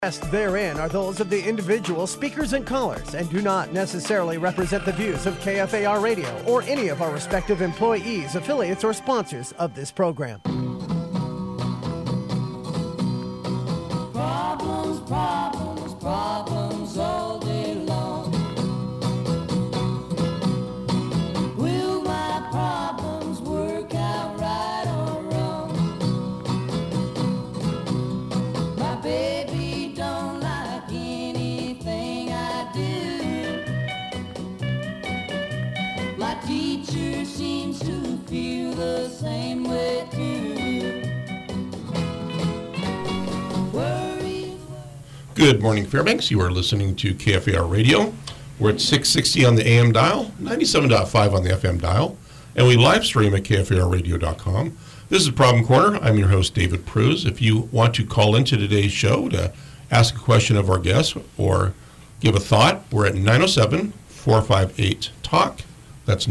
Therein are those of the individual speakers and callers and do not necessarily represent the views of KFAR Radio or any of our respective employees, affiliates, or sponsors of this program. Problems, problems, problems all day long. Will my problems work out right or wrong? My baby don't like anything I do. My teacher seems to feel the same way too. Good morning, Fairbanks. You are listening to KFAR Radio. We're at 660 on the AM dial, 97.5 on the FM dial, and we live stream at KFARradio.com. This is Problem Corner. I'm your host, David Pruz. If you want to call into today's show to ask a question of our guests or give a thought, we're at 907-458-TALK. That's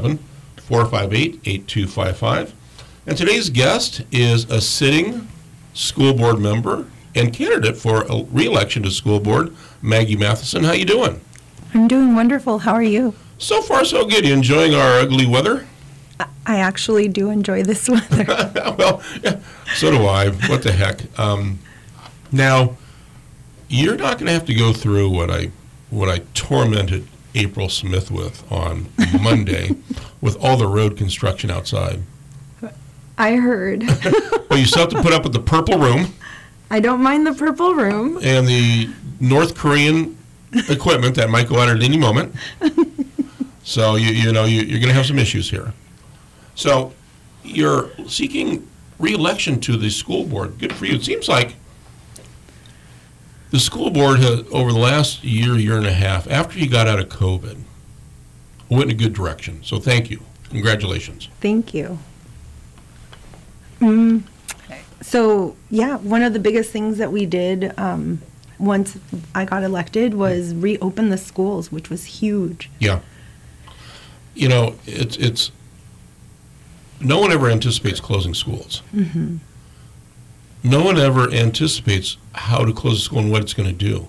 907-458-8255. And today's guest is a sitting school board member and candidate for a re-election to school board, Maggie Matheson. How you doing? I'm doing wonderful. How are you? So far, so good. You enjoying our ugly weather? I actually do enjoy this weather. Well, yeah, so do I. What the heck? Now, you're not going to have to go through what I tormented April Smith with on Monday with all the road construction outside. I heard. Well, you still have to put up with the purple room. I don't mind the purple room. And the North Korean equipment that might go out at any moment. So, you're going to have some issues here. So, you're seeking re-election to the school board. Good for you. It seems like the school board has, over the last year and a half, after you got out of COVID, went in a good direction. So, thank you. Congratulations. Thank you. So, yeah, one of the biggest things that we did once I got elected was reopen the schools, which was huge. Yeah. It's no one ever anticipates closing schools. Mm-hmm. No one ever anticipates how to close a school and what it's going to do.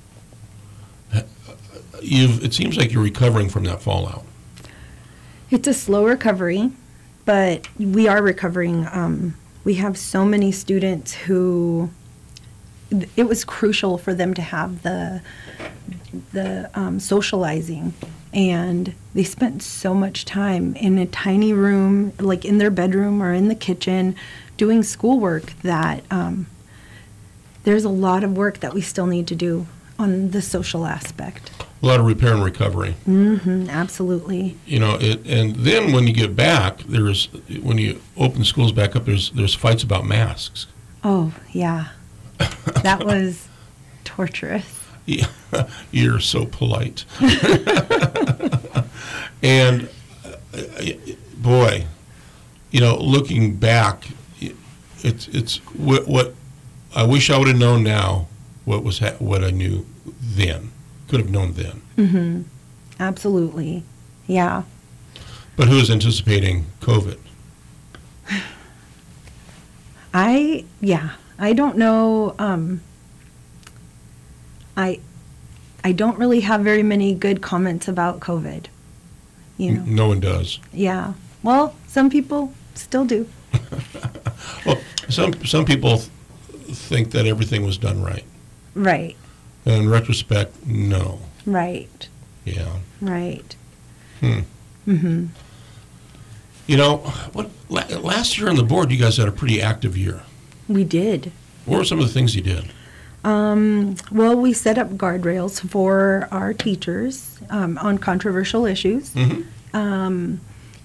It seems like you're recovering from that fallout. It's a slow recovery, but we are recovering. We have so many students who it was crucial for them to have the socializing, and they spent so much time in a tiny room, like in their bedroom or in the kitchen, doing schoolwork that there's a lot of work that we still need to do on the social aspect. A lot of repair and recovery. Mm-hmm, absolutely. And then when you get back, when you open schools back up, there's fights about masks. Oh, yeah. That was torturous. Yeah, you're so polite. And boy, looking back, it's what I wish I would have known now. What I knew then. Could have known then. Mm-hmm. Absolutely. Yeah. But who is anticipating COVID? I don't know. I don't really have very many good comments about COVID. No one does. Yeah. Well, some people still do. Well, some people think that everything was done right. Right. And in retrospect, no. Right. Yeah. Right. Mm-hmm. Last year on the board, you guys had a pretty active year. We did. What were some of the things you did? Well, we set up guardrails for our teachers on controversial issues. Mm-hmm.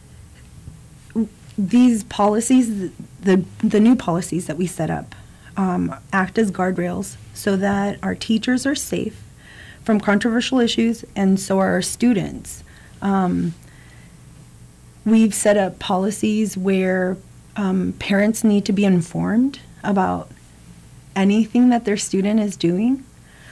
These policies, the new policies that we set up, act as guardrails so that our teachers are safe from controversial issues, and so are our students. We've set up policies where parents need to be informed about anything that their student is doing,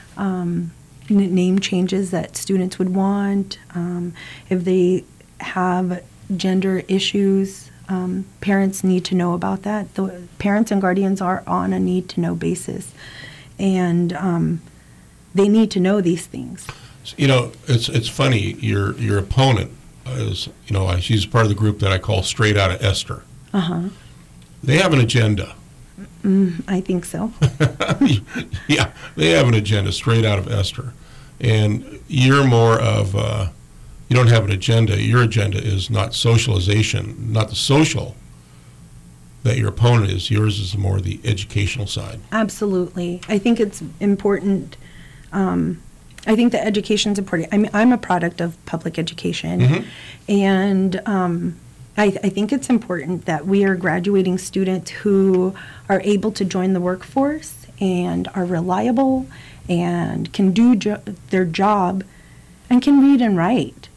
name changes that students would want, if they have gender issues, parents need to know about that. The parents and guardians are on a need-to-know basis. and they need to know these things. It's funny. Your opponent is, she's part of the group that I call Straight Outta Esther. They have an agenda. I think so. Yeah, they have an agenda straight out of Esther. And you're more of, you don't have an agenda. Your agenda is not socialization, not the social that your opponent is. Yours is more the educational side. Absolutely. I think it's important. I think that education's important. I mean, I'm a product of public education. And I think it's important that we are graduating students who are able to join the workforce and are reliable and can do their job and can read and write.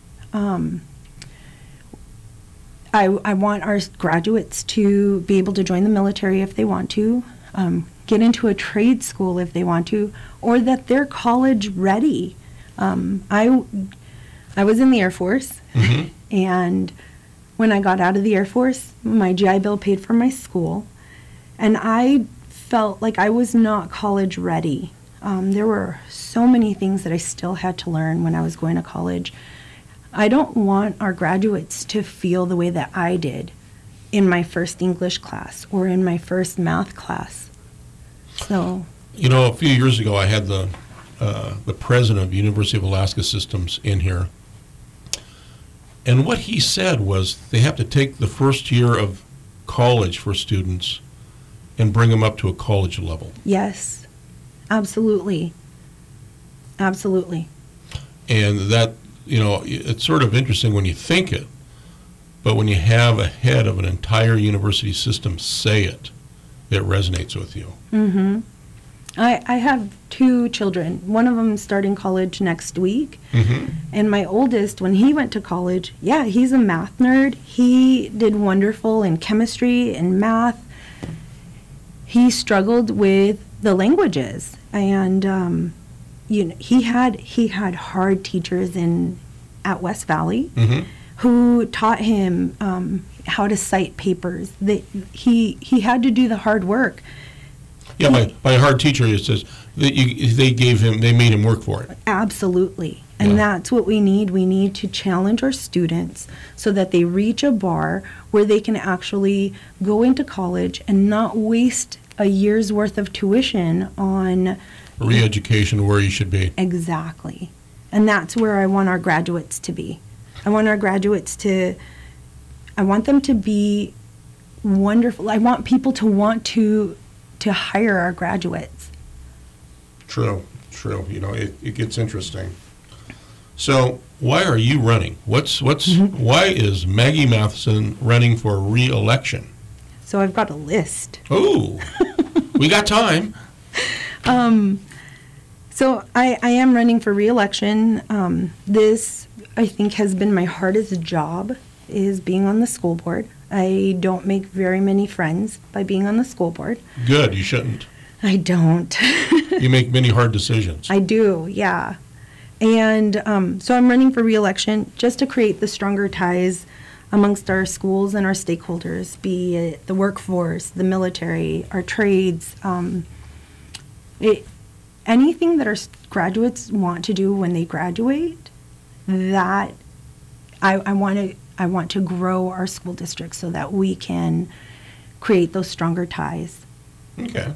I want our graduates to be able to join the military if they want to, get into a trade school if they want to, or that they're college ready. I was in the Air Force, and when I got out of the Air Force, my GI Bill paid for my school, and I felt like I was not college ready. There were so many things that I still had to learn when I was going to college. I don't want our graduates to feel the way that I did in my first English class or in my first math class. So, a few years ago, I had the president of University of Alaska Systems in here. And what he said was they have to take the first year of college for students and bring them up to a college level. Yes, absolutely. Absolutely. And that, it's sort of interesting when you think it, but when you have a head of an entire university system say it, it resonates with you. I have 2 children. One of them starting college next week. And my oldest, when he went to college, he's a math nerd. He did wonderful in chemistry and math. He struggled with the languages, and he had hard teachers at West Valley who taught him how to cite papers. He had to do the hard work. Yeah, by hard teacher, it says they made him work for it. Absolutely. And that's what we need. We need to challenge our students so that they reach a bar where they can actually go into college and not waste a year's worth of tuition on re-education where you should be. Exactly. And that's where I want our graduates to be. I want them to be wonderful. I want people to want to hire our graduates. True. It gets interesting. So why are you running? Why is Maggie Matheson running for re-election? So I've got a list. Oh, we got time. So I am running for re-election. This, I think, has been my hardest job, is being on the school board. I don't make very many friends by being on the school board. Good, you shouldn't. I don't. You make many hard decisions. I do, yeah. And so I'm running for re-election just to create the stronger ties amongst our schools and our stakeholders, be it the workforce, the military, our trades, anything that our graduates want to do when they graduate, that I want to grow our school district so that we can create those stronger ties. Okay.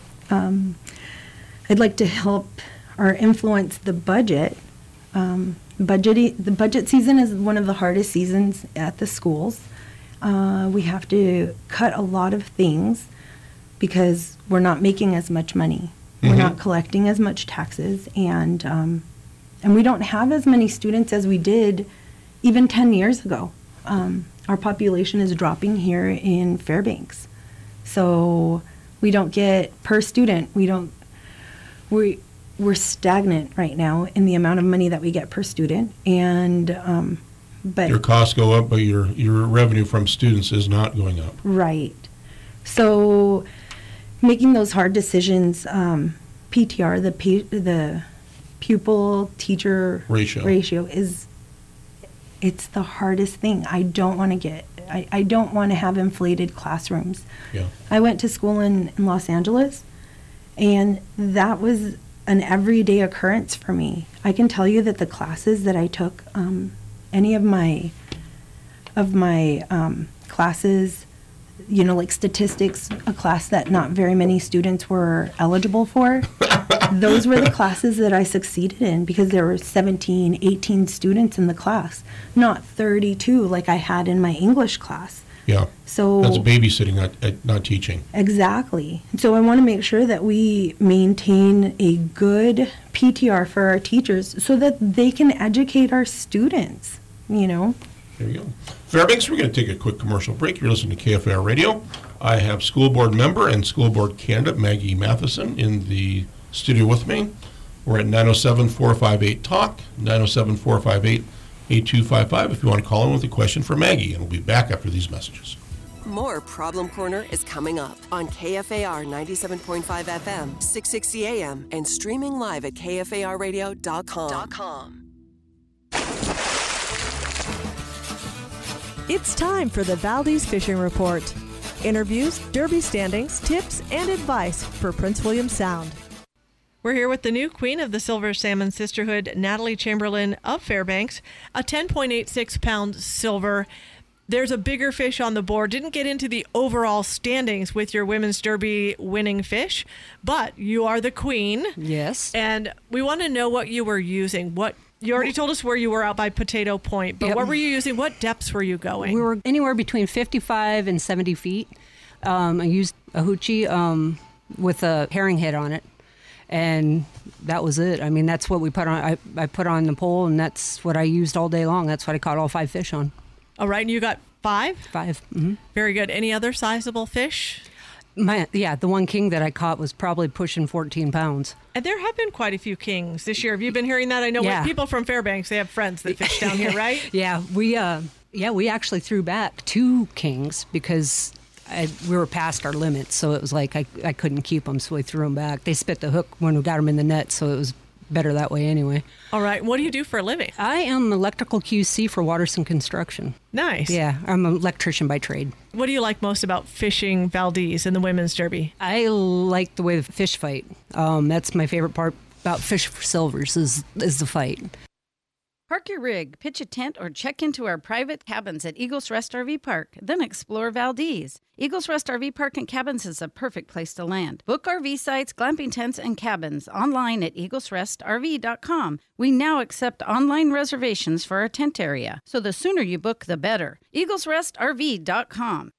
I'd like to help or influence the budget. The budget season is one of the hardest seasons at the schools. We have to cut a lot of things because we're not making as much money. We're not collecting as much taxes, and we don't have as many students as we did even 10 years ago. Our population is dropping here in Fairbanks, so we don't get per student. We're stagnant right now in the amount of money that we get per student, and but your costs go up, but your revenue from students is not going up. Right. So making those hard decisions, PTR, the pupil teacher ratio it's the hardest thing. I don't want to have inflated classrooms. Yeah. I went to school in Los Angeles, And that was an everyday occurrence for me. I can tell you that the classes that I took, any of my classes, you know, like statistics, a class that not very many students were eligible for, those were the classes that I succeeded in because there were 17, 18 students in the class, not 32 like I had in my English class. Yeah. So That's babysitting, not teaching. Exactly. So I want to make sure that we maintain a good PTR for our teachers so that they can educate our students, you know. There you go. Fairbanks, we're going to take a quick commercial break. You're listening to KFAR Radio. I have school board member and school board candidate Maggie Matheson in the studio with me. We're at 907-458-TALK, 907-458-8255 if you want to call in with a question for Maggie, and we'll be back after these messages. More Problem Corner is coming up on KFAR 97.5 FM, 660 AM, and streaming live at KFARradio.com. It's time for the Valdez Fishing Report. Interviews, derby standings, tips, and advice for Prince William Sound. We're here with the new queen of the Silver Salmon Sisterhood, Natalie Chamberlain of Fairbanks, a 10.86-pound silver. There's a bigger fish on the board. Didn't get into the overall standings with your women's derby winning fish, but you are the queen. Yes. And we want to know what you were using. You already told us where you were out by Potato Point, but what were you using? What depths were you going? We were anywhere between 55 and 70 feet. I used a hoochie with a herring head on it, and that was it. I mean, that's what we put on. I put on the pole, and that's what I used all day long. That's what I caught all 5 fish on. All right, and you got 5? 5. Mm-hmm. Very good. Any other sizable fish? The one king that I caught was probably pushing 14 pounds. And there have been quite a few kings this year. Have you been hearing that? I know people from Fairbanks, they have friends that fish down here, right? We actually threw back 2 kings because we were past our limit, so it was like I couldn't keep them, so we threw them back. They spit the hook when we got them in the net, so it was better that way anyway. All right. What do you do for a living? I am electrical QC for Waterson Construction. Nice. Yeah, I'm an electrician by trade. What do you like most about fishing Valdez and the women's derby? I like the way the fish fight. That's my favorite part about Fish for Silvers is the fight. Park your rig, pitch a tent, or check into our private cabins at Eagles Rest RV Park. Then explore Valdez. Eagles Rest RV Park and Cabins is a perfect place to land. Book RV sites, glamping tents, and cabins online at eaglesrestrv.com. We now accept online reservations for our tent area, so the sooner you book, the better. eaglesrestrv.com.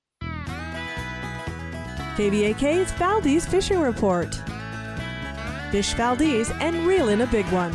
KVAK's Valdez Fishing Report. Fish Valdez and reel in a big one.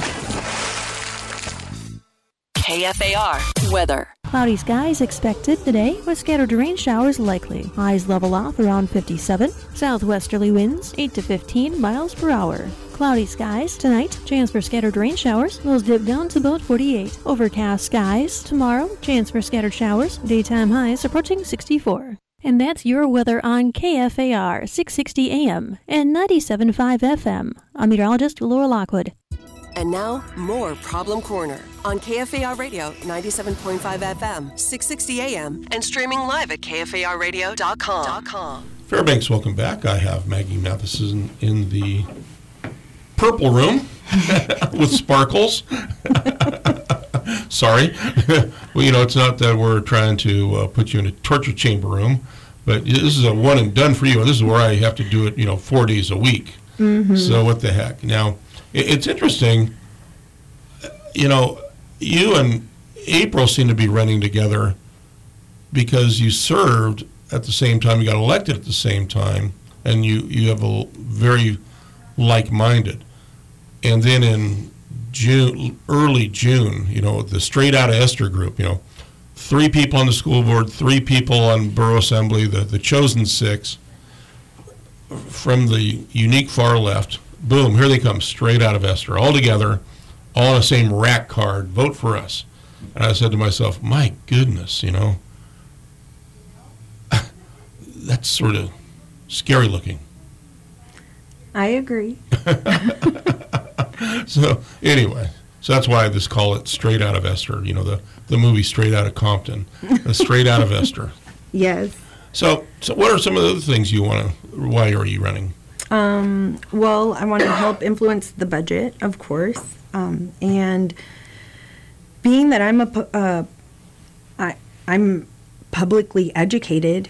KFAR weather. Cloudy skies expected today with scattered rain showers likely. Highs level off around 57. Southwesterly winds 8 to 15 miles per hour. Cloudy skies tonight. Chance for scattered rain showers. Those dip down to about 48. Overcast skies tomorrow. Chance for scattered showers. Daytime highs approaching 64. And that's your weather on KFAR 660 AM and 97.5 FM. I'm meteorologist Laura Lockwood. And now, more Problem Corner on KFAR Radio 97.5 FM, 660 AM, and streaming live at KFARradio.com. Fairbanks, welcome back. I have Maggie Matheson in the purple room with sparkles. Sorry. Well, it's not that we're trying to put you in a torture chamber room, but this is a one and done for you. This is where I have to do it, 4 days a week. Mm-hmm. So what the heck? Now, it's interesting, you and April seem to be running together because you served at the same time, you got elected at the same time, and you have a very like-minded. And then in early June, the Straight Outta Esther group, 3 people on the school board, 3 people on Borough Assembly, the chosen 6 from the unique far left. Boom, here they come, straight out of Esther, all together, all on the same rack card, vote for us. And I said to myself, my goodness, that's sort of scary looking. I agree. So anyway, that's why I just call it Straight Out of Esther, the movie Straight Outta Compton, Straight Out of Esther. Yes. So what are some of the other things why are you running? Well, I want to help influence the budget, of course, and being that I'm publicly educated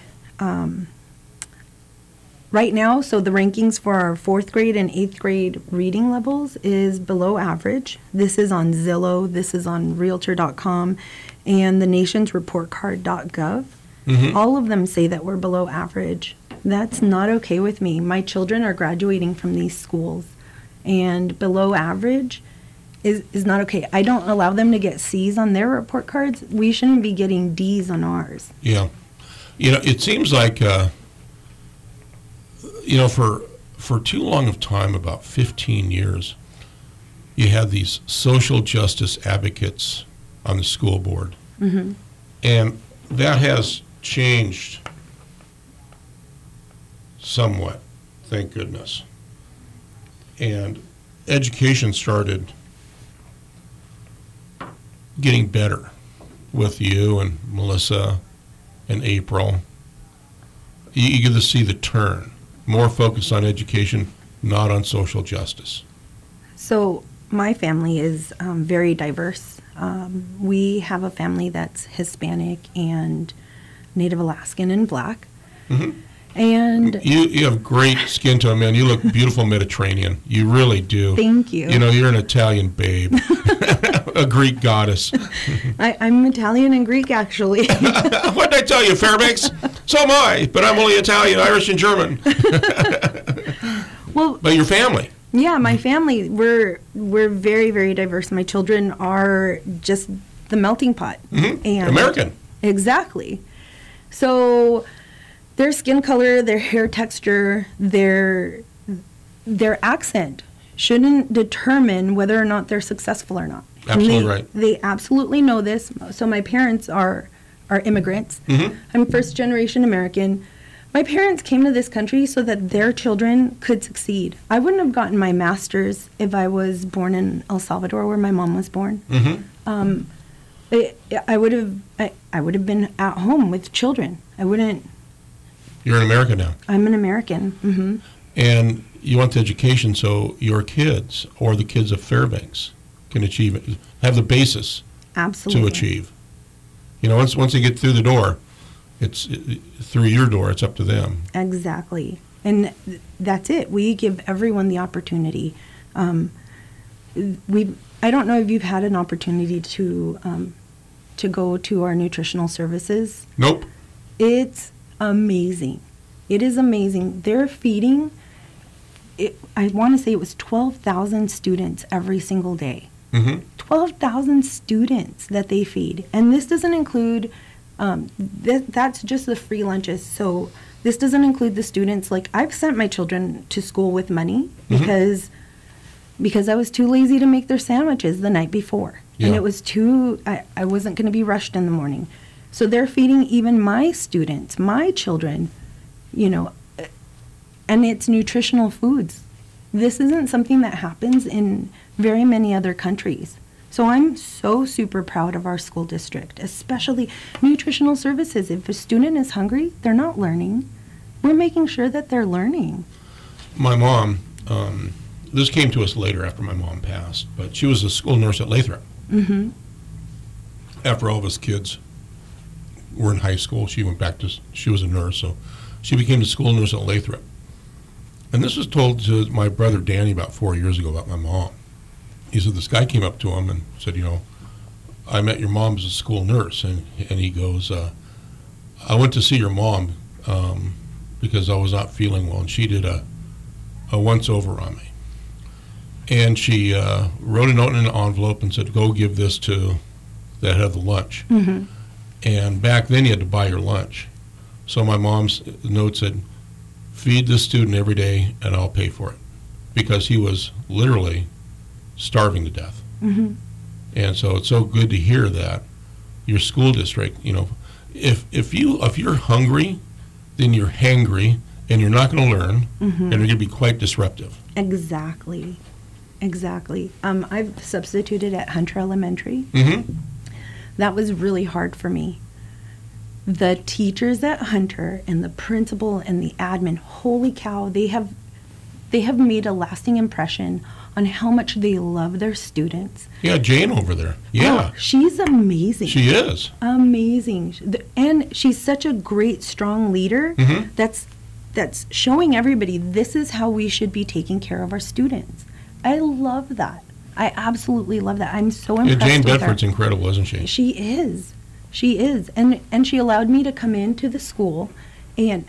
right now. So the rankings for our 4th grade and 8th grade reading levels is below average. This is on Zillow. This is on Realtor.com and the nation's reportcard.gov. All of them say that we're below average. That's not okay with me. My children are graduating from these schools, and below average is not okay. I don't allow them to get C's on their report cards. We shouldn't be getting D's on ours. Yeah. It seems like, for too long of time, about 15 years, you had these social justice advocates on the school board. And that has changed somewhat, thank goodness. And education started getting better with you and Melissa and April. You get to see the turn. More focus on education, not on social justice. So my family is very diverse. We have a family that's Hispanic and Native Alaskan and Black. And you have great skin tone, man. You look beautiful Mediterranean. You really do. Thank you. You're an Italian babe, a Greek goddess. I'm Italian and Greek, actually. What did I tell you, Fairbanks? So am I, but I'm only Italian, Irish, and German. Well, but your family. Yeah, my family, we're very, very diverse. My children are just the melting pot. And American. Exactly. So their skin color, their hair texture, their accent shouldn't determine whether or not they're successful or not. Absolutely right. They absolutely know this. So my parents are immigrants. I'm first generation American. My parents came to this country so that their children could succeed. I wouldn't have gotten my master's if I was born in El Salvador, where my mom was born. I would have been at home with children. I wouldn't. You're an American now. I'm an American. And you want the education so your kids or the kids of Fairbanks can achieve it, have the basis Absolutely. to achieve. Once they get through the door, through your door, it's up to them. Exactly. And that's it. We give everyone the opportunity. I don't know if you've had an opportunity to go to our nutritional services. Nope. It's amazing. It is amazing. They're feeding, I want to say it was 12,000 students every single day. 12,000 students that they feed. And this doesn't include, that's just the free lunches. So this doesn't include the students. Like, I've sent my children to school with money because I was too lazy to make their sandwiches the night before. And it was I wasn't going to be rushed in the morning. So they're feeding even my students, my children, and it's nutritional foods. This isn't something that happens in very many other countries. So I'm so super proud of our school district, especially nutritional services. If a student is hungry, they're not learning. We're making sure that they're learning. My mom, this came to us later after my mom passed, but she was a school nurse at Lathrop. After all of us kids were in high school, she was a nurse, so she became the school nurse at Lathrop. And this was told to my brother Danny about 4 years ago about my mom. He said this guy came up to him and said, I met your mom as a school nurse. And he goes, I went to see your mom because I was not feeling well. And she did a once-over on me. And she wrote a note in an envelope and said, go give this to the head of the lunch. And back then you had to buy your lunch. So my mom's note said, feed this student every day and I'll pay for it. Because he was literally starving to death. And so it's so good to hear that your school district, if you're hungry, then you're hangry and you're not going to learn and you're going to be quite disruptive. Exactly. I've substituted at Hunter Elementary. That was really hard for me. The teachers at Hunter and the principal and the admin, holy cow, they have made a lasting impression on how much they love their students. Yeah, Jane over there. Yeah. Oh, she's amazing. She is. Amazing. And she's such a great, strong leader that's showing everybody this is how we should be taking care of our students. I love that. I absolutely love that. I'm so impressed Jane with Bedford's her. incredible, isn't she? She is. She is. And she allowed me to come into the school and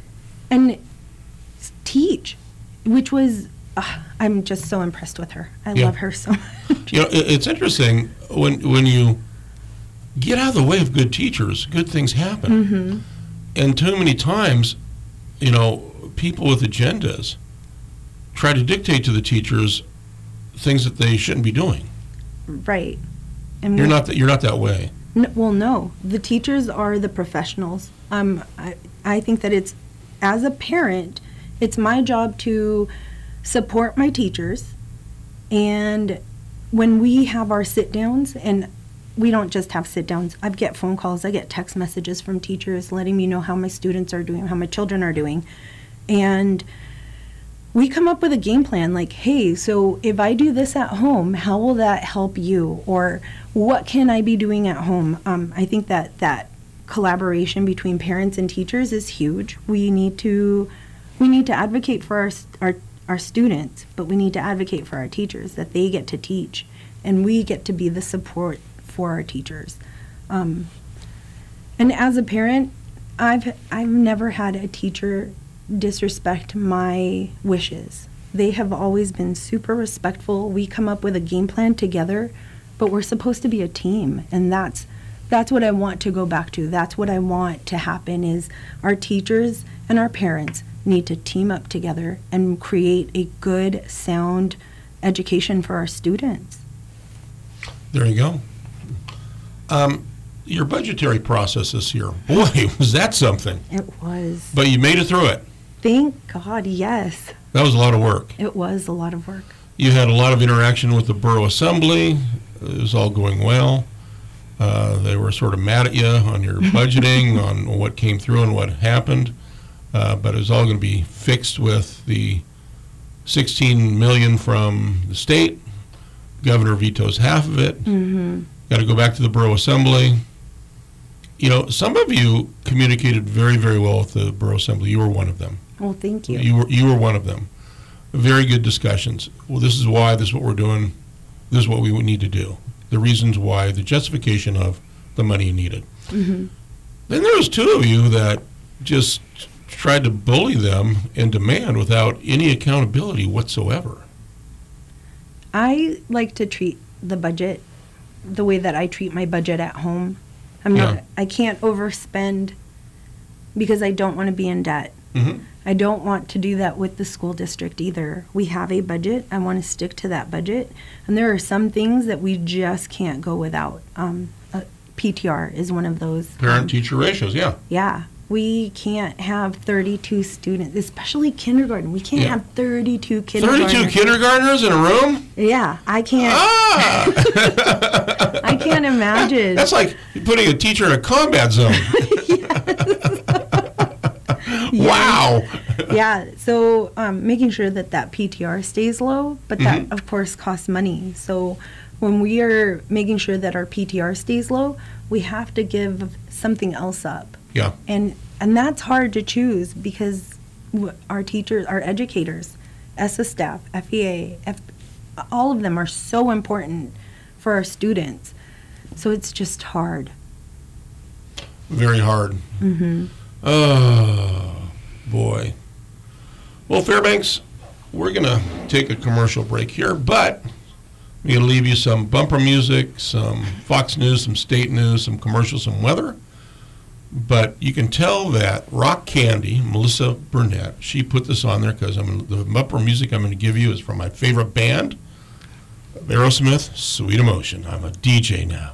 teach, which was, I'm just so impressed with her. I love her so much. You know, it's interesting when you get out of the way of good teachers, good things happen. Mm-hmm. And too many times, you know, people with agendas try to dictate to the teachers things that they shouldn't be doing. Right. And You're not that way. No. The teachers are the professionals. I think that it's, as a parent, it's my job to support my teachers. And when we have our sit-downs, and we don't just have sit-downs, I get phone calls, I get text messages from teachers letting me know how my students are doing, how my children are doing. And we come up with a game plan like, hey, so if I do this at home, how will that help you? Or what can I be doing at home? I think that collaboration between parents and teachers is huge. We need to advocate for our students, but we need to advocate for our teachers, that they get to teach and we get to be the support for our teachers. And as a parent, I've never had a teacher disrespect my wishes. They have always been super respectful. We come up with a game plan together, but we're supposed to be a team, and that's what I want to go back to. That's what I want to happen, is our teachers and our parents need to team up together and create a good, sound education for our students. There you go. Your budgetary process this year, boy, was that something. It was. But you made it through it. Thank God, yes. That was a lot of work. It was a lot of work. You had a lot of interaction with the Borough Assembly. It was all going well. They were sort of mad at you on your budgeting, on what came through and what happened. But it was all going to be fixed with the $16 million from the state. Governor vetoes half of it. Mm-hmm. Got to go back to the Borough Assembly. You know, some of you communicated very, very well with the Borough Assembly. You were one of them. Well, thank you. You were one of them. Very good discussions. Well, this is why, this is what we're doing, this is what we need to do. The reasons why, the justification of the money you needed. Mm-hmm. Then there was two of you that just tried to bully them and demand without any accountability whatsoever. I like to treat the budget the way that I treat my budget at home. I can't overspend because I don't want to be in debt. Mm-hmm. I don't want to do that with the school district either. We have a budget. I want to stick to that budget. And there are some things that we just can't go without. PTR is one of those. Parent-teacher ratios, yeah. Yeah. We can't have 32 students, especially kindergarten. We can't have 32 kindergartners. 32 kindergartners in a room? Yeah, I can't. I can't imagine. That's like putting a teacher in a combat zone. Wow. Yeah, so making sure that PTR stays low, but that, of course, costs money. So when we are making sure that our PTR stays low, we have to give something else up. Yeah. And that's hard to choose because our teachers, our educators, ESSA staff, FEA, all of them are so important for our students. So it's just hard. Very hard. Mm-hmm. Oh, boy. Well, Fairbanks, we're going to take a commercial break here, but we're going to leave you some bumper music, some Fox News, some state news, some commercials, some weather. But you can tell that Rock Candy, Melissa Burnett, she put this on there because the bumper music I'm going to give you is from my favorite band, Aerosmith, Sweet Emotion. I'm a DJ now.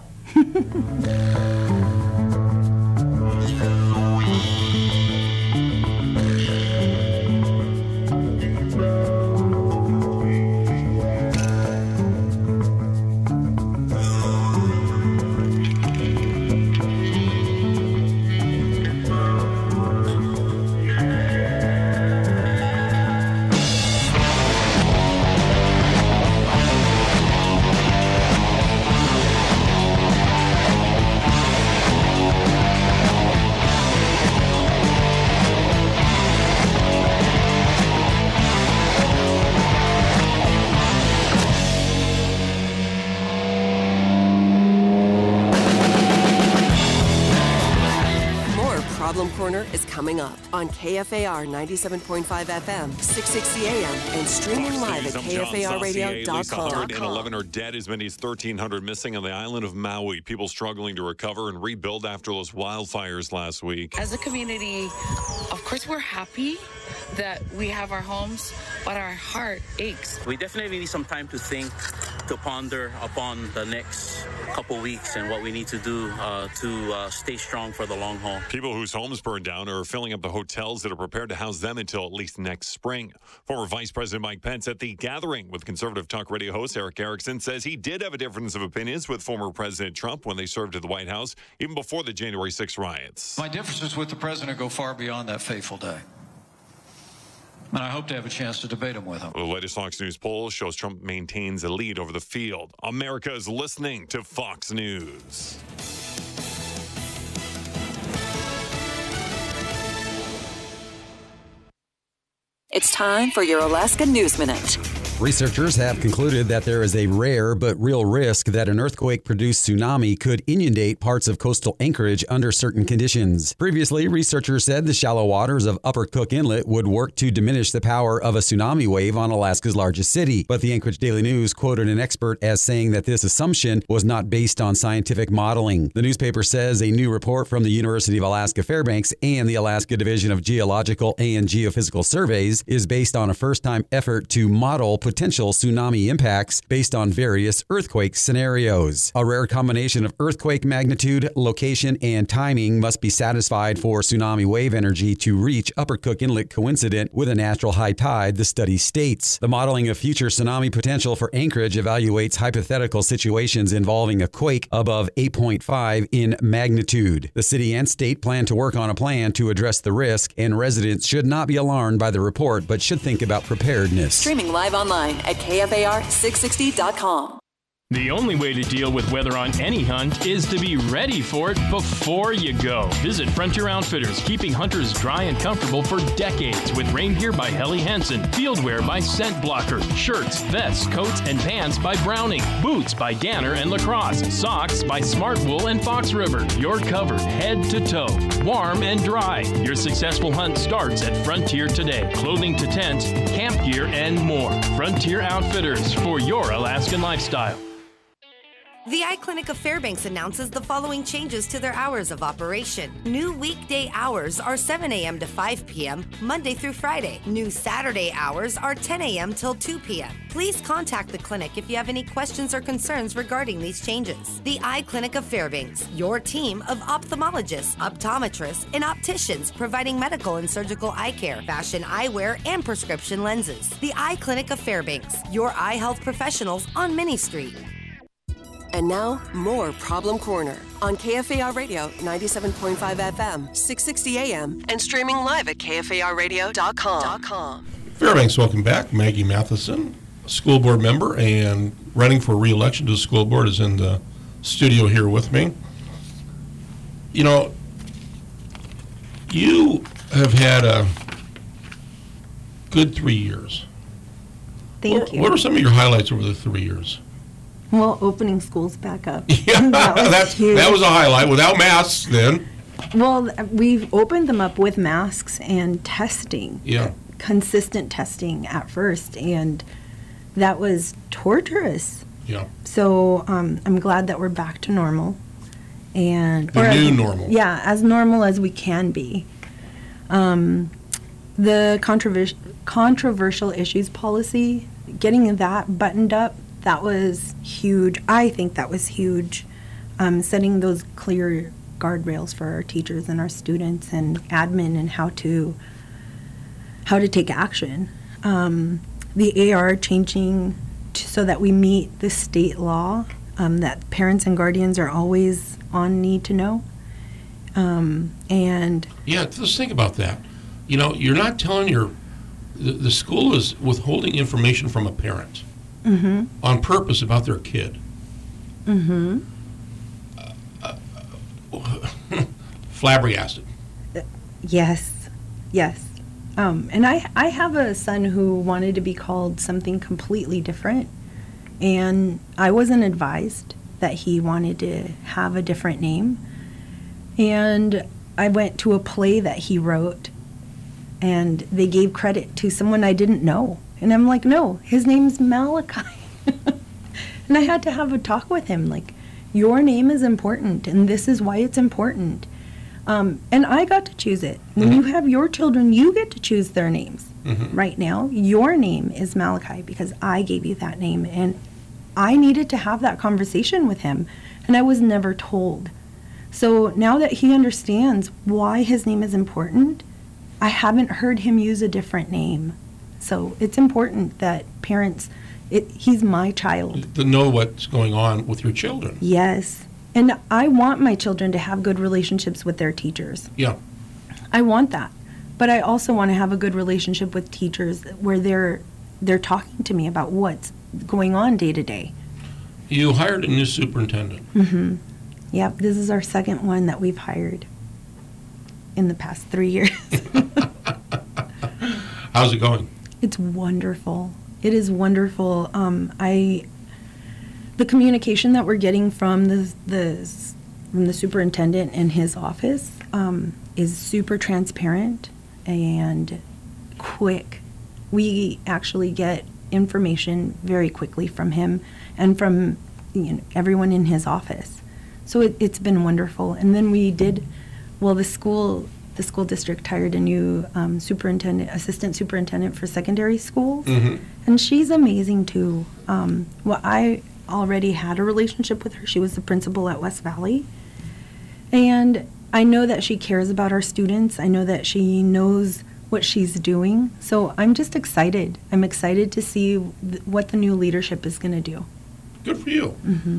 Corner is coming up on KFAR 97.5 FM, 660 AM, and streaming live at KFARradio.com. 111 are dead, as many as 1,300 missing on the island of Maui. People struggling to recover and rebuild after those wildfires last week. As a community, of course, we're happy that we have our homes, but our heart aches. We definitely need some time to think, to ponder upon the next couple weeks and what we need to do to stay strong for the long haul. People whose homes burned down are filling up the hotels that are prepared to house them until at least next spring. Former Vice President Mike Pence at the gathering with conservative talk radio host Eric Erickson says he did have a difference of opinions with former President Trump when they served at the White House, even before the January 6 riots. My differences with the president go far beyond that fateful day. And I hope to have a chance to debate him with him. The latest Fox News poll shows Trump maintains a lead over the field. America is listening to Fox News. It's time for your Alaska News Minute. Researchers have concluded that there is a rare but real risk that an earthquake-produced tsunami could inundate parts of coastal Anchorage under certain conditions. Previously, researchers said the shallow waters of Upper Cook Inlet would work to diminish the power of a tsunami wave on Alaska's largest city. But the Anchorage Daily News quoted an expert as saying that this assumption was not based on scientific modeling. The newspaper says a new report from the University of Alaska Fairbanks and the Alaska Division of Geological and Geophysical Surveys is based on a first-time effort to model potential tsunami impacts based on various earthquake scenarios. A rare combination of earthquake magnitude, location, and timing must be satisfied for tsunami wave energy to reach Upper Cook Inlet coincident with a natural high tide, the study states. The modeling of future tsunami potential for Anchorage evaluates hypothetical situations involving a quake above 8.5 in magnitude. The city and state plan to work on a plan to address the risk, and residents should not be alarmed by the report, but should think about preparedness. Streaming live online at KFAR660.com. The only way to deal with weather on any hunt is to be ready for it before you go. Visit Frontier Outfitters, keeping hunters dry and comfortable for decades with rain gear by Helly Hansen, fieldwear by Scent Blocker, shirts, vests, coats, and pants by Browning, boots by Danner and Lacrosse, socks by Smart Wool and Fox River. You're covered head to toe, warm and dry. Your successful hunt starts at Frontier today. Clothing to tent, camp gear, and more. Frontier Outfitters for your Alaskan lifestyle. The Eye Clinic of Fairbanks announces the following changes to their hours of operation. New weekday hours are 7 a.m. to 5 p.m., Monday through Friday. New Saturday hours are 10 a.m. till 2 p.m. Please contact the clinic if you have any questions or concerns regarding these changes. The Eye Clinic of Fairbanks, your team of ophthalmologists, optometrists, and opticians providing medical and surgical eye care, fashion eyewear, and prescription lenses. The Eye Clinic of Fairbanks, your eye health professionals on Minnie Street. And now, more Problem Corner on KFAR Radio 97.5 FM, 660 AM, and streaming live at KFARradio.com. Fairbanks, welcome back. Maggie Matheson, school board member and running for re-election to the school board, is in the studio here with me. You know, you have had a good 3 years. Thank you. What are some of your highlights over the 3 years? Well, opening schools back up. Yeah, that was a highlight. Without masks then. Well, we've opened them up with masks and testing. Yeah. Consistent testing at first, and that was torturous. Yeah. So I'm glad that we're back to normal. And the new normal. Yeah, as normal as we can be. The controversial issues policy, getting that buttoned up, that was huge. I think that was huge. Setting those clear guardrails for our teachers and our students and admin and how to take action. The AR changing so that we meet the state law that parents and guardians are always on need to know. And yeah, just think about that. You know, you're not telling the school is withholding information from a parent. Mm-hmm. On purpose about their kid. Mm-hmm. Flabbergasted. Yes. And I have a son who wanted to be called something completely different, and I wasn't advised that he wanted to have a different name. And I went to a play that he wrote, and they gave credit to someone I didn't know. And I'm like, no, his name's Malachi. And I had to have a talk with him, like, your name is important, and this is why it's important. And I got to choose it. When you have your children, you get to choose their names. Right now, your name is Malachi because I gave you that name. And I needed to have that conversation with him, and I was never told. So now that he understands why his name is important, I haven't heard him use a different name. So it's important that parents, he's my child. To know what's going on with your children. Yes. And I want my children to have good relationships with their teachers. Yeah. I want that. But I also want to have a good relationship with teachers where they're talking to me about what's going on day to day. You hired a new superintendent. Mm-hmm. Yep, this is our second one that we've hired in the past 3 years. How's it going? It's wonderful. It is wonderful. The communication that we're getting from the superintendent and his office is super transparent and quick. We actually get information very quickly from him and from everyone in his office. So it's been wonderful. And then the school district hired a new assistant superintendent for secondary schools. And she's amazing too. I already had a relationship with her. She was the principal at West Valley. And I know that she cares about our students. I know that she knows what she's doing. So I'm just excited. I'm excited to see what the new leadership is going to do. Good for you.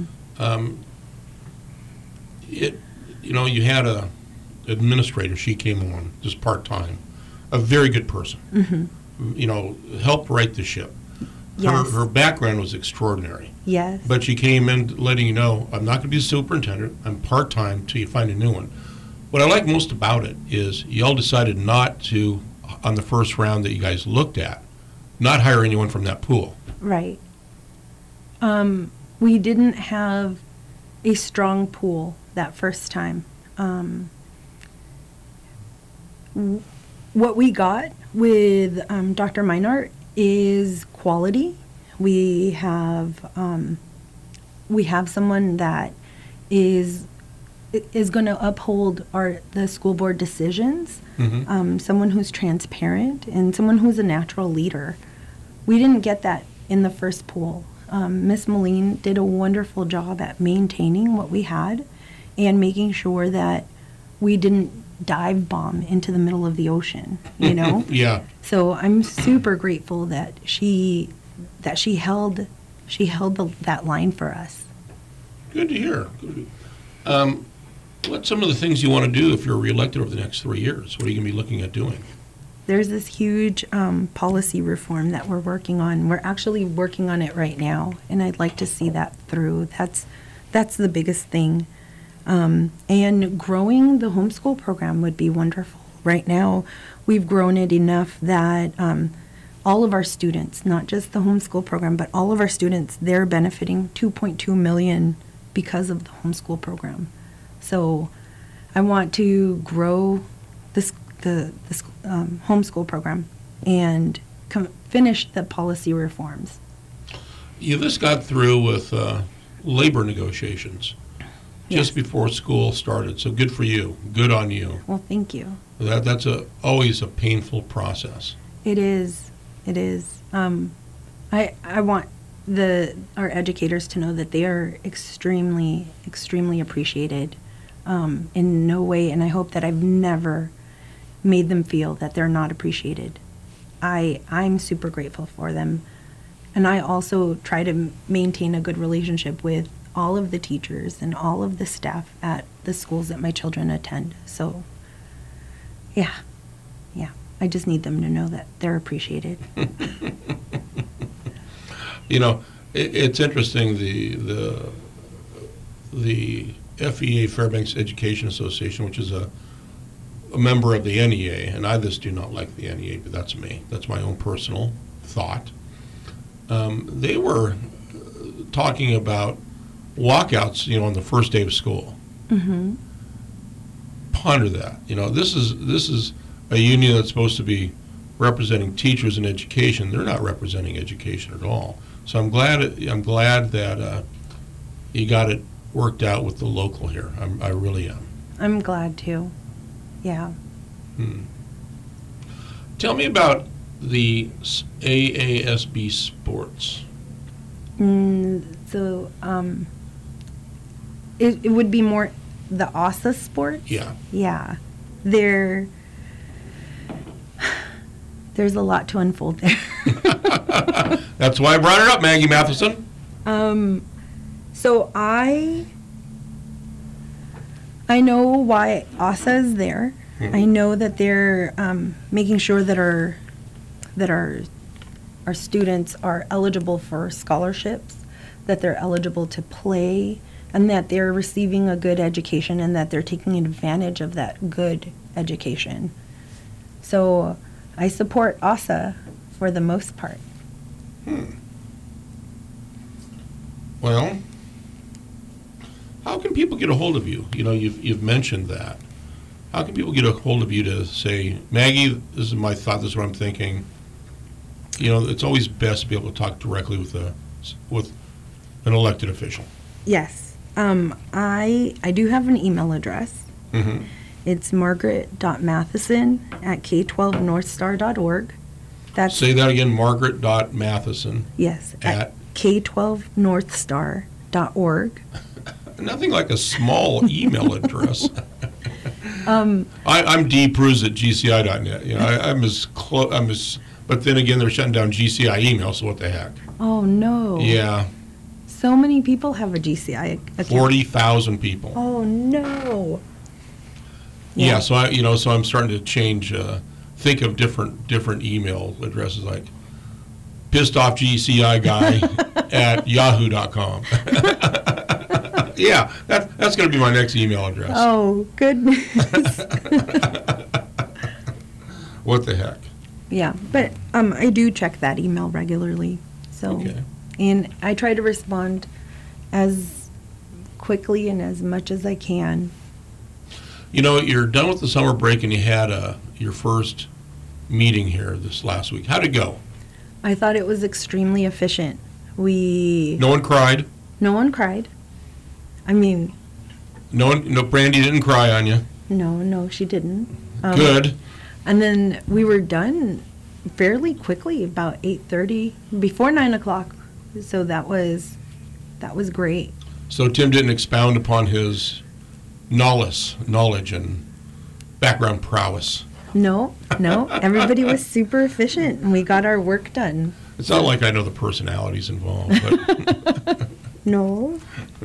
You had a administrator. She came on just part-time. A very good person. Helped right the ship. Yes. Her background was extraordinary. Yes. But she came in letting you know, I'm not going to be the superintendent. I'm part-time until you find a new one. What I like most about it is you all decided not to, on the first round that you guys looked at, not hire anyone from that pool. Right. We didn't have a strong pool that first time. What we got with Dr. Meinart is quality. We have someone that is going to uphold the school board decisions. Someone who's transparent and someone who's a natural leader. We didn't get that in the first pool. Miss Moline did a wonderful job at maintaining what we had and making sure that we didn't dive bomb into the middle of the ocean, Yeah. So I'm super grateful that she held that line for us. Good to hear. What's some of the things you want to do if you're reelected over the next 3 years? What are you going to be looking at doing? There's this huge policy reform that we're working on. We're actually working on it right now, and I'd like to see that through. That's the biggest thing. And growing the homeschool program would be wonderful. Right now, we've grown it enough that all of our students, not just the homeschool program, but all of our students, they're benefiting $2.2 million because of the homeschool program. So I want to grow the homeschool program and finish the policy reforms. You just got through with labor negotiations just before school started, so good for you. Good on you. Well, thank you. That's always a painful process. It is. It is. I want our educators to know that they are extremely, extremely appreciated in no way, and I hope that I've never made them feel that they're not appreciated. I'm super grateful for them, and I also try to maintain a good relationship with all of the teachers and all of the staff at the schools that my children attend. So, yeah, I just need them to know that they're appreciated. It's interesting, the FEA, Fairbanks Education Association, which is a member of the NEA, and I just do not like the NEA, but that's me. That's my own personal thought. They were talking about walkouts, on the first day of school. ponder that. You know, this is a union that's supposed to be representing teachers in education. They're not representing education at all. So I'm glad that you got it worked out with the local here. I really am. I'm glad too. Yeah. Tell me about the AASB sports. So it would be more the ASA sports. Yeah. Yeah. There's a lot to unfold there. That's why I brought it up, Maggie Matheson. So I know why ASA is there. I know that they're making sure that our students are eligible for scholarships, that they're eligible to play, and that they're receiving a good education and that they're taking advantage of that good education. So I support ASA for the most part. Well, how can people get a hold of you? You know, you've mentioned that. How can people get a hold of you to say, Maggie, this is my thought, this is what I'm thinking? You know, it's always best to be able to talk directly with an elected official. Yes. I do have an email address. Mm-hmm. It's margaret.matheson@k12northstar.org. Say that again, Margaret.Matheson. Yes, at k12northstar.org. Nothing like a small email address. I'm dpruz@gci.net. You know, I'm as close. But then again, they're shutting down GCI email. So what the heck? Oh no. Yeah. So many people have a GCI account. 40,000 people. Oh no. Yeah. So I'm starting to change. Think of different email addresses, like pissed off GCI guy at yahoo.com. Yeah, that's going to be my next email address. Oh, goodness. What the heck? Yeah, but I do check that email regularly. So, okay. And I try to respond as quickly and as much as I can. You know, you're done with the summer break and you had your first meeting here this last week. How'd it go? I thought it was extremely efficient. No one cried? No one cried. I mean... No, Brandy didn't cry on you? No, she didn't. Good. And then we were done fairly quickly, about 8:30, before 9 o'clock. So that was great. So Tim didn't expound upon his knowledge and background prowess. No, everybody was super efficient, and we got our work done. It's not like I know the personalities involved. But No.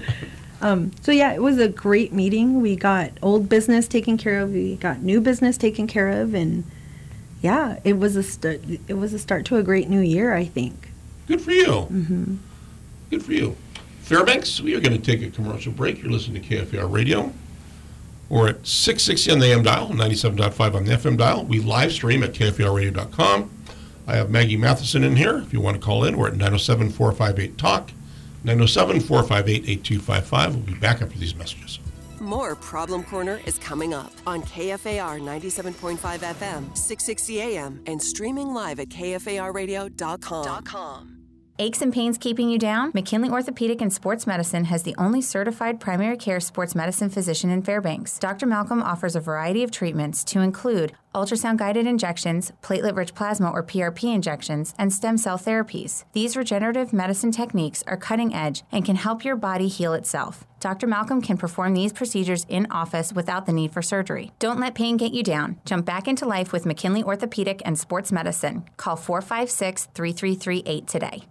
So yeah, it was a great meeting. We got old business taken care of. We got new business taken care of, and yeah, it was a start. It was a start to a great new year, I think. Good for you. Mm-hmm. Good for you. Fairbanks, we are going to take a commercial break. You're listening to KFAR Radio. We're at 660 on the AM dial, 97.5 on the FM dial. We live stream at KFARradio.com. I have Maggie Matheson in here. If you want to call in, we're at 907-458-TALK, 907-458-8255. We'll be back after these messages. More Problem Corner is coming up on KFAR 97.5 FM, 660 AM, and streaming live at KFARradio.com. Aches and pains keeping you down? McKinley Orthopedic and Sports Medicine has the only certified primary care sports medicine physician in Fairbanks. Dr. Malcolm offers a variety of treatments to include ultrasound-guided injections, platelet-rich plasma or PRP injections, and stem cell therapies. These regenerative medicine techniques are cutting-edge and can help your body heal itself. Dr. Malcolm can perform these procedures in office without the need for surgery. Don't let pain get you down. Jump back into life with McKinley Orthopedic and Sports Medicine. Call 456-3338 today.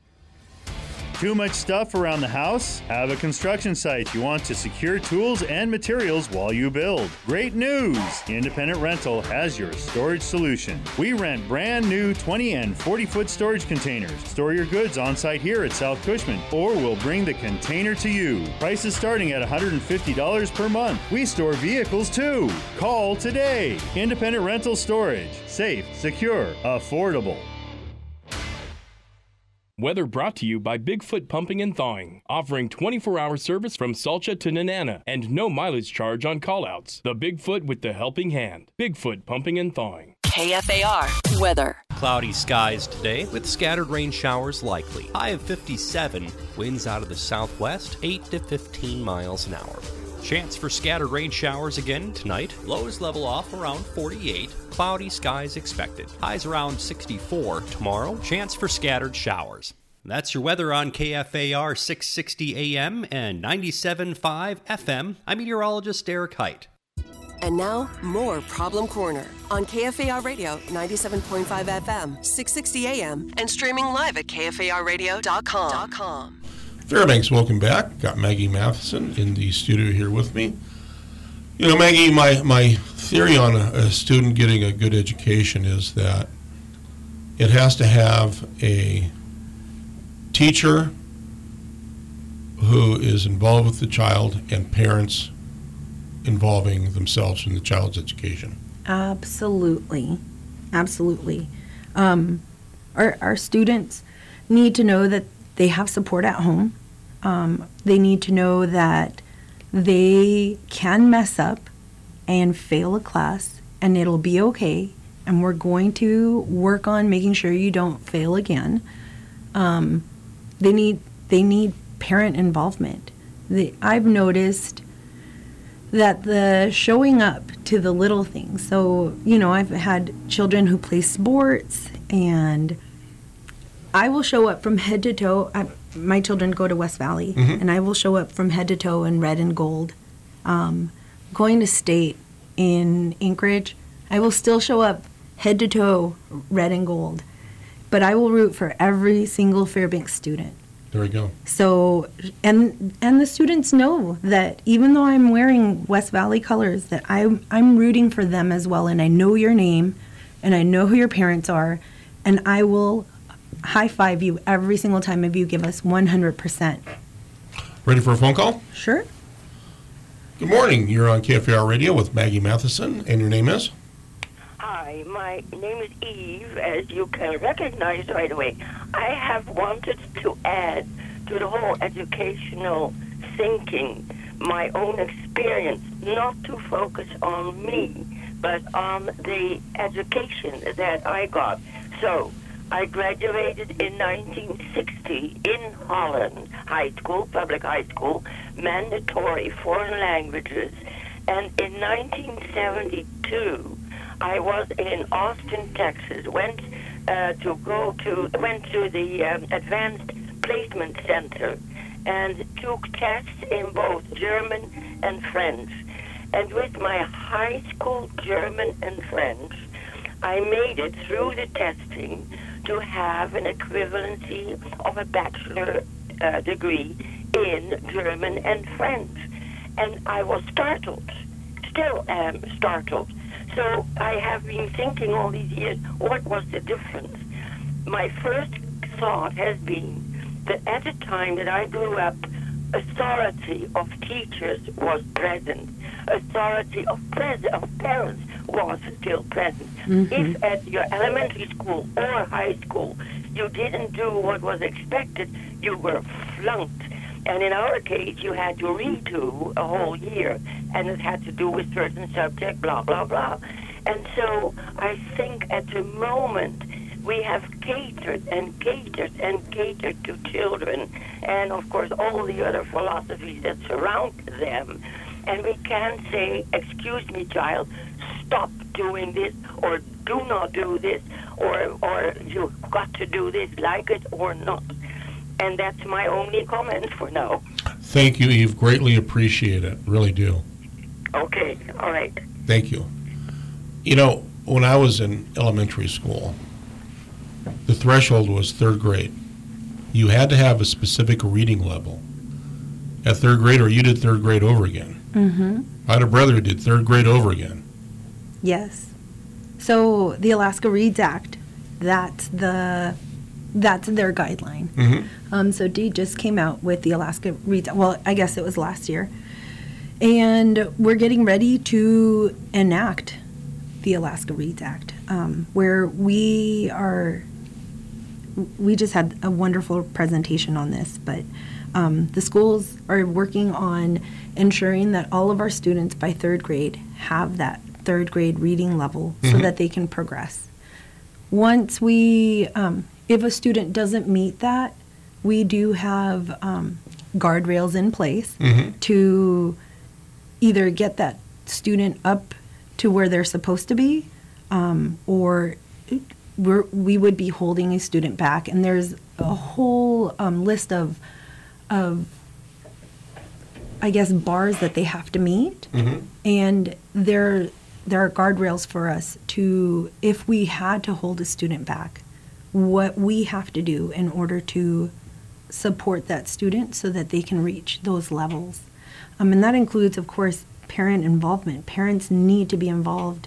Too much stuff around the house? Have a construction site you want to secure tools and materials while you build. Great news! Independent Rental has your storage solution. We rent brand new 20 and 40-foot storage containers. Store your goods on site here at South Cushman, or we'll bring the container to you. Prices starting at $150 per month. We store vehicles too. Call today. Independent Rental Storage. Safe, secure, affordable. Weather brought to you by Bigfoot Pumping and Thawing, offering 24-hour service from Salcha to Nenana and no mileage charge on callouts. The Bigfoot with the helping hand. Bigfoot Pumping and Thawing. KFAR weather. Cloudy skies today with scattered rain showers likely. High of 57, winds out of the southwest, 8 to 15 miles an hour. Chance for scattered rain showers again tonight. Lows level off around 48. Cloudy skies expected. Highs around 64 tomorrow. Chance for scattered showers. That's your weather on KFAR 660 AM and 97.5 FM. I'm meteorologist Derek Height. And now, more Problem Corner on KFAR Radio 97.5 FM, 660 AM, and streaming live at KFARradio.com. Fairbanks, welcome back. Got Maggie Matheson in the studio here with me. You know, Maggie, my theory on a student getting a good education is that it has to have a teacher who is involved with the child and parents involving themselves in the child's education. Absolutely. Absolutely. Our students need to know that they have support at home. They need to know that they can mess up and fail a class and it'll be okay. And we're going to work on making sure you don't fail again. They need parent involvement. I've noticed that the showing up to the little things. So, you know, I've had children who play sports, and I will show up from head to toe. My children go to West Valley, and I will show up from head to toe in red and gold. Going to state in Anchorage, I will still show up head to toe red and gold. But I will root for every single Fairbanks student. There we go. So, and the students know that even though I'm wearing West Valley colors, that I'm rooting for them as well, and I know your name, and I know who your parents are, and I will high five you every single time if you give us 100%. Ready for a phone call? Sure. Good morning. You're on KFAR Radio with Maggie Matheson, and your name is? Hi, my name is Eve, as you can recognize right away. I have wanted to add to the whole educational thinking my own experience, not to focus on me, but on the education that I got. So, I graduated in 1960 in Holland, high school, public high school, mandatory foreign languages, and in 1972, I was in Austin, Texas, went to the Advanced Placement Center and took tests in both German and French. And with my high school German and French, I made it through the testing to have an equivalency of a bachelor degree in German and French. And I was startled, still am startled. So I have been thinking all these years, what was the difference? My first thought has been that at the time that I grew up, authority of teachers was present. Authority of parents was still present. Mm-hmm. If at your elementary school or high school you didn't do what was expected, you were flunked. And in our case, you had to redo a whole year, and it had to do with certain subject, blah, blah, blah. And so I think at the moment we have catered and catered and catered to children, and of course all the other philosophies that surround them. And we can't say, excuse me, child, stop doing this, or do not do this, or you've got to do this, like it or not. And that's my only comment for now. Thank you, Eve. Greatly appreciate it. Really do. Okay. All right. Thank you. You know, when I was in elementary school, the threshold was third grade. You had to have a specific reading level at third grade, or you did third grade over again. Mm-hmm. I had a brother who did third grade over again. Yes. So the Alaska Reads Act, that's their guideline. Mm-hmm. So Dee just came out with the Alaska Reads Act. Well, I guess it was last year. And we're getting ready to enact the Alaska Reads Act, where we are we just had a wonderful presentation on this, but the schools are working on ensuring that all of our students by third grade have that third grade reading level so that they can progress. Once we, if a student doesn't meet that, we do have guardrails in place to either get that student up to where they're supposed to be, or we would be holding a student back. And there's a whole list of, I guess, bars that they have to meet. And there are guardrails for us to, if we had to hold a student back, what we have to do in order to support that student so that they can reach those levels. And that includes, of course, parent involvement. Parents need to be involved.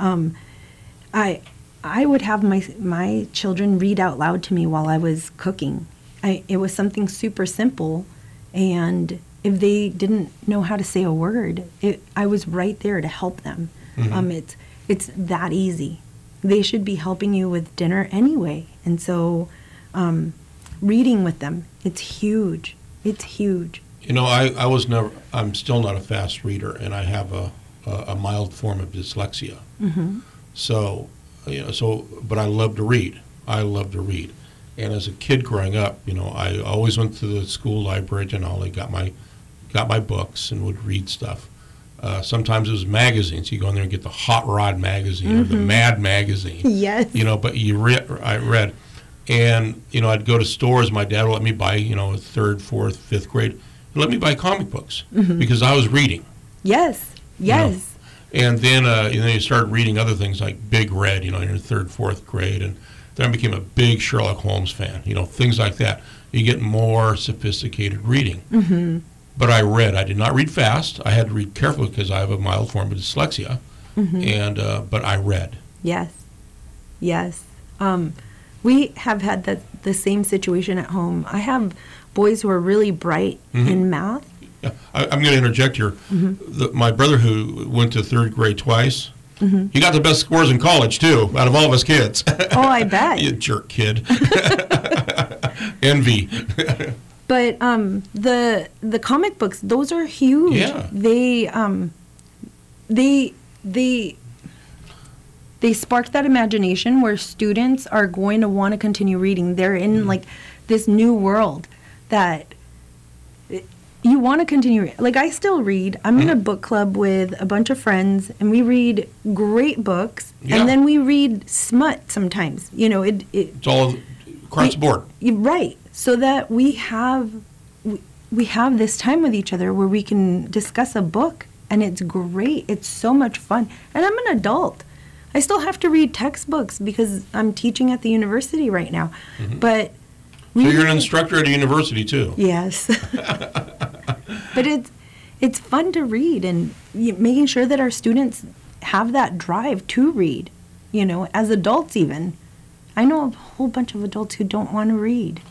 I would have my children read out loud to me while I was cooking. It was something super simple, and if they didn't know how to say a word, I was right there to help them. It's that easy. They should be helping you with dinner anyway, and so reading with them, it's huge. It's huge. You know, I'm still not a fast reader, and I have a mild form of dyslexia. So, but I love to read. I love to read. And as a kid growing up, I always went to the school library at Denali, got my books and would read stuff. Sometimes it was magazines. You go in there and get the Hot Rod magazine or the Mad magazine. Yes. But I read. And, I'd go to stores. My dad would let me buy, third, fourth, fifth grade. He'd let me buy comic books because I was reading. Yes. Yes. And then you start reading other things like Big Red, in your third, fourth grade. And then I became a big Sherlock Holmes fan, things like that. You get more sophisticated reading. But I read. I did not read fast. I had to read carefully because I have a mild form of dyslexia. And but I read. Yes. Yes. We have had the same situation at home. I have boys who are really bright in math. Yeah, I'm going to interject here. My brother, who went to third grade twice, he got the best scores in college, too, out of all of us kids. Oh, I bet. You jerk kid. Envy. But the comic books, those are huge. Yeah. They spark that imagination where students are going to want to continue reading. They're in like this new world that you want to continue. Like, I still read. I'm in a book club with a bunch of friends, and we read great books, and then we read smut sometimes. It's all across the board. Right. So that we have this time with each other where we can discuss a book, and it's great. It's so much fun. And I'm an adult. I still have to read textbooks because I'm teaching at the university right now. But so you're an instructor at a university too? Yes. But it's fun to read, and making sure that our students have that drive to read, as adults even. I know a whole bunch of adults who don't want to read.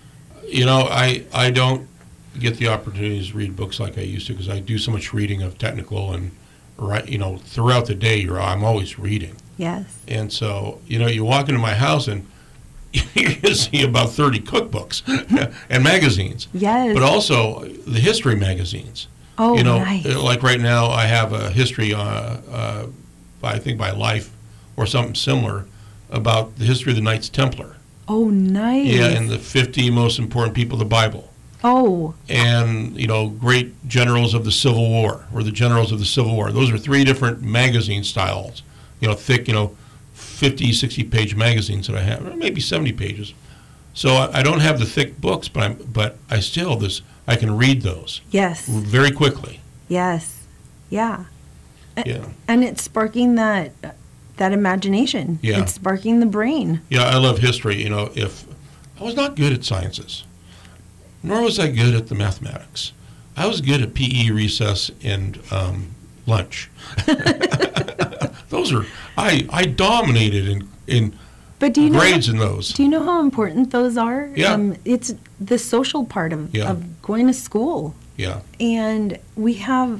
I don't get the opportunities to read books like I used to because I do so much reading of technical and throughout the day I'm always reading. Yes. And so, you walk into my house and you see about 30 cookbooks and magazines. Yes. But also the history magazines. Oh, nice. Like right now I have a history, I think by Life or something similar, about the history of the Knights Templar. Oh, nice. Yeah, and the 50 most important people of the Bible. Oh. And, great generals of the Civil War, or the generals of the Civil War. Those are 3 different magazine styles, thick, 50, 60-page magazines that I have, or maybe 70 pages. So I don't have the thick books, but I still, I can read those. Yes. Very quickly. Yes. Yeah. Yeah. And it's sparking that imagination. Yeah. It's sparking the brain. Yeah, I love history. If I was not good at sciences, nor was I good at the mathematics. I was good at PE, recess, and lunch. Those are I dominated in but do you grades in those. Do you know how important those are? Yeah. It's the social part of going to school. Yeah. And we have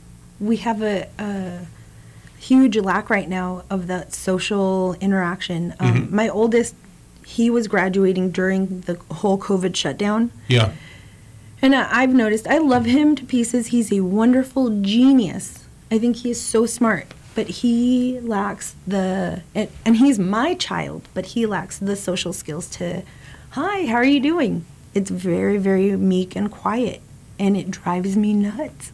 a huge lack right now of that social interaction. My oldest, he was graduating during the whole COVID shutdown. Yeah. And I've noticed, I love him to pieces. He's a wonderful genius. I think he is so smart, but he lacks and he's my child, but he lacks the social skills to, hi, how are you doing? It's very, very meek and quiet, and it drives me nuts.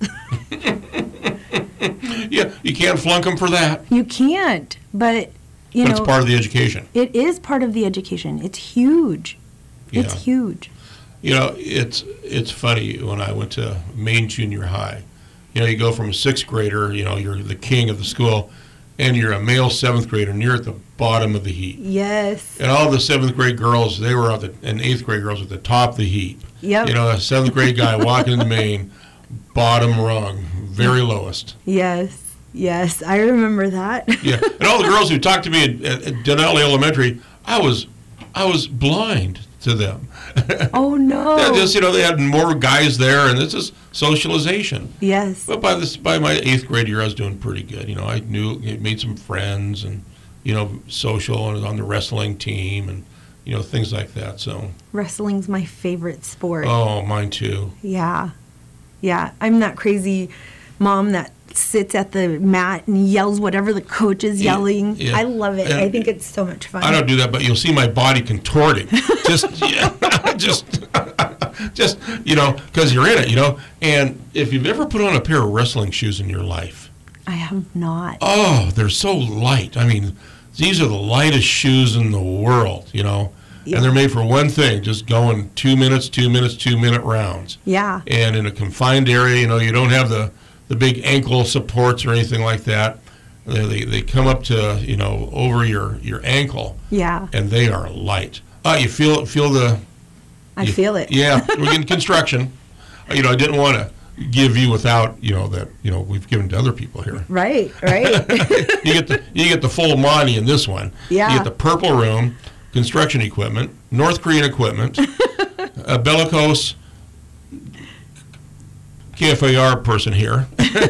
Yeah, you can't flunk them for that. You can't, but, But it's part of the education. It is part of the education. It's huge. Yeah. It's huge. You know, it's funny, when I went to Maine Junior High, you know, you go from a 6th grader, you know, you're the king of the school, and you're a male 7th grader, and you're at the bottom of the heap. Yes. And all the 7th grade girls, they were and 8th grade girls at the top of the heap. Yep. You know, a 7th grade guy walking into Maine, bottom rung, very lowest. Yes, yes, I remember that. Yeah, and all the girls who talked to me at Denali Elementary, I was blind to them. Oh no! Yeah, just, you know, they had more guys there, and this is socialization. Yes. But by my 8th grade year, I was doing pretty good. You know, I made some friends, and, you know, social, and on the wrestling team, and, you know, things like that. So Wrestling's my favorite sport. Oh, mine too. Yeah. Yeah, I'm that crazy mom that sits at the mat and yells whatever the coach is yelling. Yeah. I love it. And I think it's so much fun. I don't do that, but you'll see my body contorting. just, you know, because you're in it, you know. And if you've ever put on a pair of wrestling shoes in your life. I have not. Oh, they're so light. I mean, these are the lightest shoes in the world, you know. Yeah. And they're made for one thing, just going 2 minutes, 2 minute, 2 minute rounds. Yeah. And in a confined area, you know, you don't have the big ankle supports or anything like that. They come up to, you know, over your ankle. Yeah. And they are light. You feel the... I feel it. Yeah, we're getting construction. You know, I didn't want to give you without, you know, that, you know, we've given to other people here. Right. you get the full Monty in this one. Yeah. You get the purple room, construction equipment, North Korean equipment, a bellicose KFAR person here.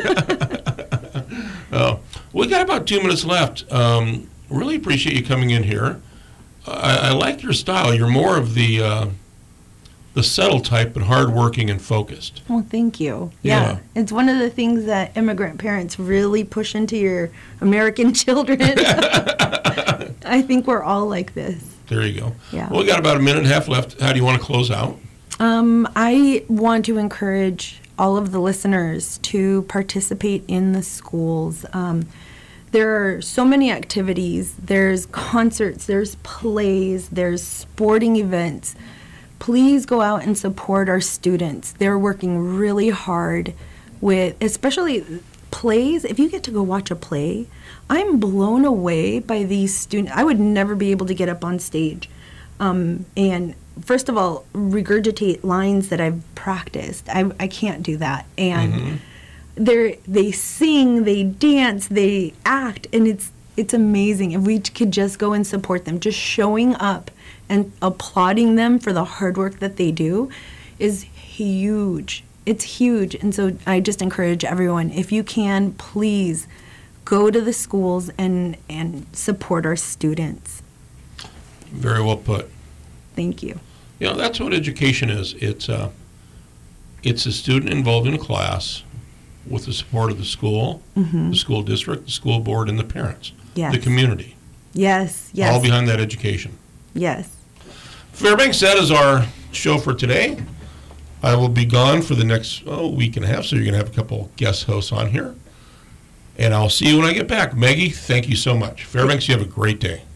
We got about 2 minutes left. Really appreciate you coming in here. I like your style. You're more of the settled type, but hardworking and focused. Well, thank you. Yeah. It's one of the things that immigrant parents really push into your American children. I think we're all like this. There you go. Yeah. Well, we got about a minute and a half left. How do you want to close out? I want to encourage all of the listeners to participate in the schools. There are so many activities. There's concerts, there's plays, there's sporting events. Please go out and support our students. They're working really hard with, especially plays. If you get to go watch a play, I'm blown away by these students. I would never be able to get up on stage and first of all, regurgitate lines that I've practiced. I can't do that. And they sing, they dance, they act, and it's amazing. If we could just go and support them, just showing up and applauding them for the hard work that they do is huge. It's huge. And so I just encourage everyone, if you can, please go to the schools and support our students. Very well put. Thank you. You know, that's what education is. It's a student involved in a class with the support of the school, the school district, the school board, and the parents, the community. Yes. All behind that education. Yes. Fairbanks, that is our show for today. I will be gone for the next week and a half, so you're going to have a couple guest hosts on here. And I'll see you when I get back. Maggie, thank you so much. Fairbanks, you have a great day.